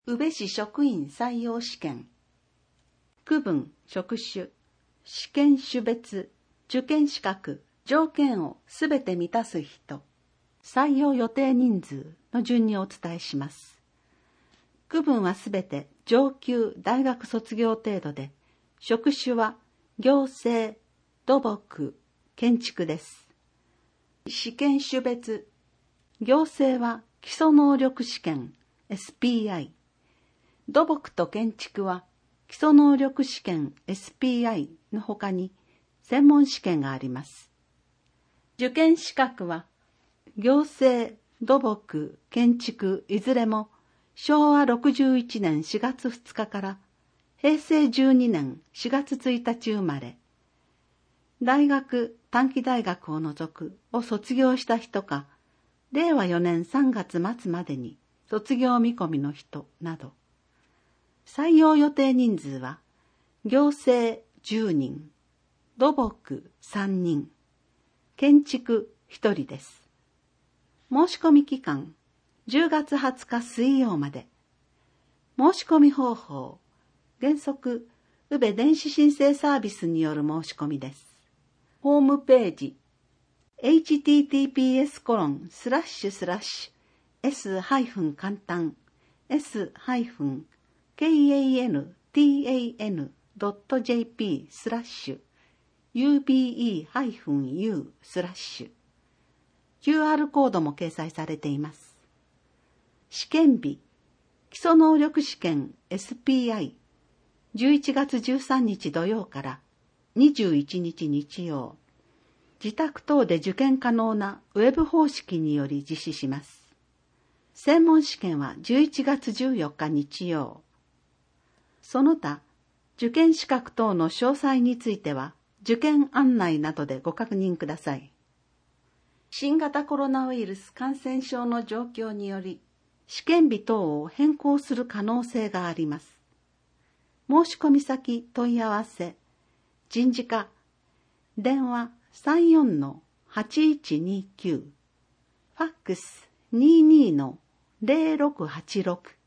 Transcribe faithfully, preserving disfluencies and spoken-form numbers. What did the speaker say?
宇部市職員採用試験。区分、職種、試験種別、受験資格、条件をすべて満たす人、採用予定人数の順にお伝えします。区分はすべて上級大学卒業程度で、職種は行政、土木、建築です。試験種別、行政は基礎能力試験 エスピーアイ、土木と建築は基礎能力試験 エスピーアイ の他に専門試験があります。受験資格は行政、土木、建築いずれもしょうわろくじゅういちねんしがつふつかからへいせいじゅうにねんしがつついたち生まれ、大学、短期大学を除くを卒業した人か、れいわよねんさんがつまつまでに卒業見込みの人など、採用予定人数は、行政じゅうにん、土木さんにん、建築ひとりです。申し込み期間、じゅうがつはつか水曜まで。申し込み方法、原則、宇部電子申請サービスによる申し込みです。ホームページ、エイチティーティーピーエスコロンスラッシュスラッシュエスハイフン簡単 エスハイフンカンタンドットジェーピースラッシュユービーイーハイフンユースラッシュ キューアール コードも掲載されています。試験日、基礎能力試験 エスピーアイ じゅういちがつじゅうさんにち土曜からにじゅういちにち日曜、自宅等で受験可能なウェブ方式により実施します。専門試験はじゅういちがつじゅうよっか日曜。その他、受験資格等の詳細については、受験案内などでご確認ください。新型コロナウイルス感染症の状況により、試験日等を変更する可能性があります。申し込み先問い合わせ、人事課、電話 さんよんのはちいちにきゅう、ファックス にじゅうにのゼロろくはちろく、